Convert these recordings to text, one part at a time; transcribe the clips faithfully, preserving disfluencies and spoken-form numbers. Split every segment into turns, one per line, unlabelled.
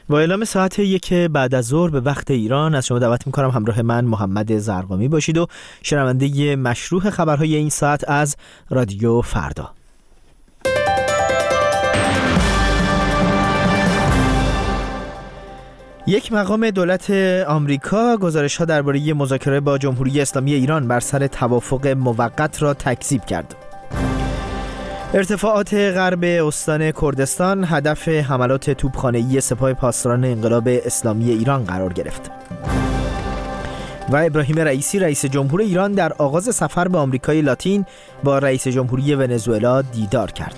با اعلام ساعت یک بعد از ظهر به وقت ایران از شما دعوت می‌کنم همراه من محمد زرقامی باشید و شنونده مشروح خبرهای این ساعت از رادیو فردا. یک مقام دولت آمریکا گزارش‌ها درباره مذاکره با جمهوری اسلامی ایران بر سر توافق موقت را تکذیب کرد. ارتفاعات غرب استان کردستان هدف حملات توپخانه‌ای سپاه پاسداران انقلاب اسلامی ایران قرار گرفت. و ابراهیم رئیسی رئیس جمهور ایران در آغاز سفر به آمریکای لاتین با رئیس جمهوری ونزوئلا دیدار کرد.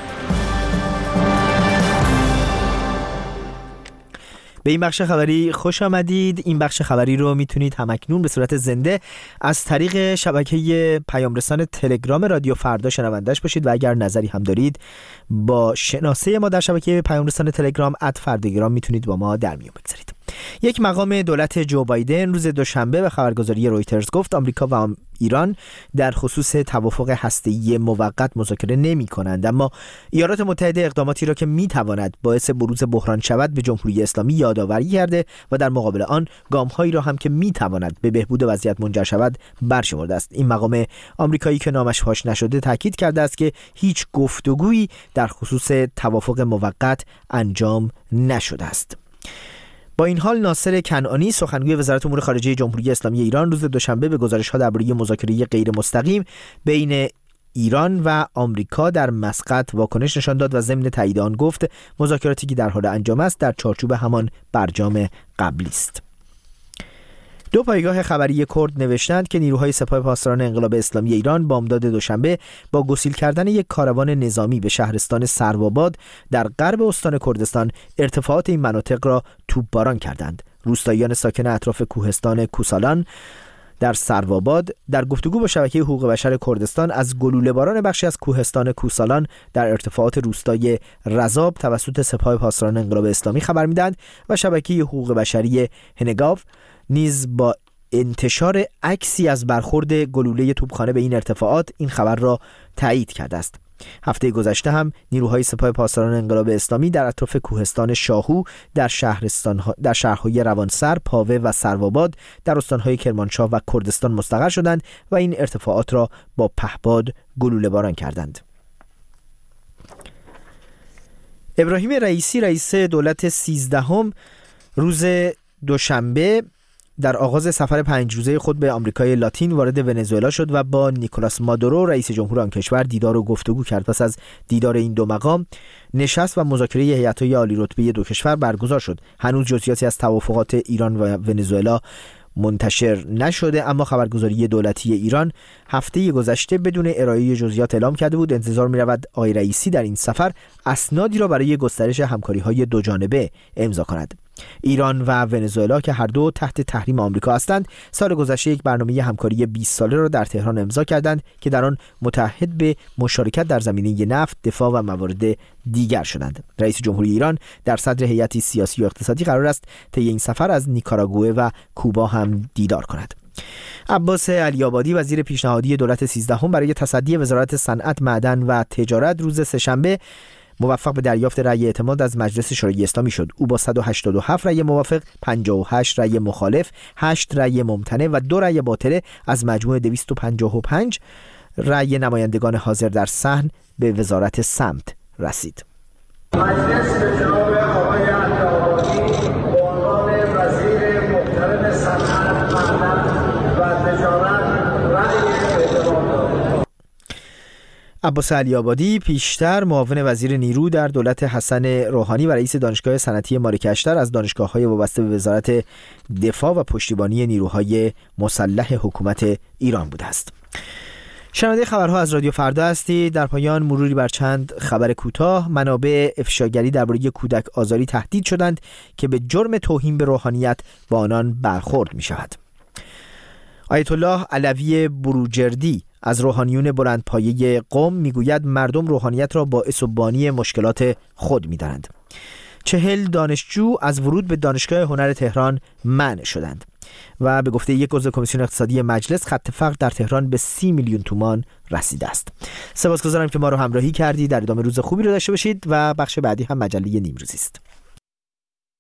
به این بخش خبری خوش آمدید. این بخش خبری رو میتونید همکنون به صورت زنده از طریق شبکه پیامرسان تلگرام رادیو فردا شنوندش باشید و اگر نظری هم دارید با شناسه ما در شبکه پیامرسان تلگرام ات فرداگرام میتونید با ما در میون بگذارید. یک مقام دولت جو بایدن روز دوشنبه به خبرگزاری رویترز گفت آمریکا و ایران در خصوص توافق هسته‌ای موقت مذاکره نمی‌کنند، اما ایالات متحده اقداماتی را که می‌تواند باعث بروز بحران شود به جمهوری اسلامی یادآوری کرده و در مقابل آن گام‌هایی را هم که می‌تواند به بهبود وضعیت منجر شود برشمرده است. این مقام آمریکایی که نامش فاش نشده تاکید کرده است که هیچ گفتگویی در خصوص توافق موقت انجام نشده است. با این حال ناصر کنعانی سخنگوی وزارت امور خارجه جمهوری اسلامی ایران روز دوشنبه به گزارش‌ها درباره مذاکره غیر مستقیم بین ایران و آمریکا در مسقط واکنش نشان داد و ضمن تایید آن گفت مذاکراتی که در حال انجام است در چارچوب همان برجام قبلی است. دو پایگاه خبری کرد نوشتند که نیروهای سپاه پاسداران انقلاب اسلامی ایران بامداد دوشنبه با گسیل کردن یک کاروان نظامی به شهرستان سروآباد در غرب استان کردستان ارتفاعات این مناطق را توپباران کردند. روستاییان ساکن اطراف کوهستان کوسالان در سروآباد در گفتگو با شبکه حقوق بشر کردستان از گلوله باران بخشی از کوهستان کوسالان در ارتفاعات روستای رزاب توسط سپاه پاسداران انقلاب اسلامی خبر میدند و شبکه حقوق بشری هنگاف نیز با انتشار عکسی از برخورد گلوله توپخانه به این ارتفاعات این خبر را تایید کرده است. هفته گذشته هم نیروهای سپاه پاسداران انقلاب اسلامی در اطراف کوهستان شاهو در شهرستان در شهرهای روانسر، پاوه و سروآباد در استانهای کرمانشاه و کردستان مستقر شدند و این ارتفاعات را با پهپاد گلوله باران کردند. ابراهیم رئیسی رئیس دولت سیزدهم روز دوشنبه در آغاز سفر پنج روزه خود به آمریکای لاتین وارد ونزوئلا شد و با نیکولاس مادورو رئیس جمهور آن کشور دیدار و گفتگو کرد. پس از دیدار این دو مقام نشست و مذاکره هیئت‌های عالی رتبه دو کشور برگزار شد. هنوز جزئیاتی از توافقات ایران و ونزوئلا منتشر نشده، اما خبرگزاری دولتی ایران هفته گذشته بدون ارائه جزئیات اعلام کرده بود انتظار می‌رود آقای رئیسی در این سفر اسنادی را برای گسترش همکاری‌های دو جانبه امضا کند. ایران و ونزوئلا که هر دو تحت تحریم آمریکا هستند، سال گذشته یک برنامه همکاری بیست ساله را در تهران امضا کردند که در آن متعهد به مشارکت در زمینه نفت، دفاع و موارد دیگر شدند. رئیس جمهوری ایران در صدر هیئتی سیاسی و اقتصادی قرار است طی این سفر از نیکاراگوئه و کوبا هم دیدار کند. عباس علی‌آبادی وزیر پیشنهادی دولت سیزدهم برای تصدی وزارت صنعت، معدن و تجارت روز سه‌شنبه موفق به دریافت رأی اعتماد از مجلس شورای اسلامی شد. او با صد و هشتاد و هفت رأی موافق، پنجاه و هشت رأی مخالف، هشت رأی ممتنع و دو رأی باطله از مجموع دویست و پنجاه و پنج رأی نمایندگان حاضر در صحن به وزارت سمت رسید.
مجلس به جناب آقای علی‌آبادی به عنوان وزیر محترم صنعت، معدن و تجارت رأی اعتماد داد.
عباس علی‌آبادی پیشتر معاون وزیر نیرو در دولت حسن روحانی و رئیس دانشگاه صنعتی مالک اشتر از دانشگاه‌های وابسته به وزارت دفاع و پشتیبانی نیروهای مسلح حکومت ایران بوده است. شنونده خبرها از رادیو فردا هستید. در پایان مروری بر چند خبر کوتاه. منابع افشاگری درباره کودک آزاری تهدید شدند که به جرم توهین به روحانیت با آنان برخورد می شود. آیت الله علوی بروجردی از روحانیون بلندپایه قم میگوید مردم روحانیت را باعث و بانی مشکلات خود می‌دانند. چهل دانشجو از ورود به دانشگاه هنر تهران منع شدند و به گفته یک عضو کمیسیون اقتصادی مجلس خط فقر در تهران به سی میلیون تومان رسیده است. سپاسگزارم که ما رو همراهی کردید. در ادامه روز خوبی رو داشته باشید و بخش بعدی هم مجله نیمروزی است.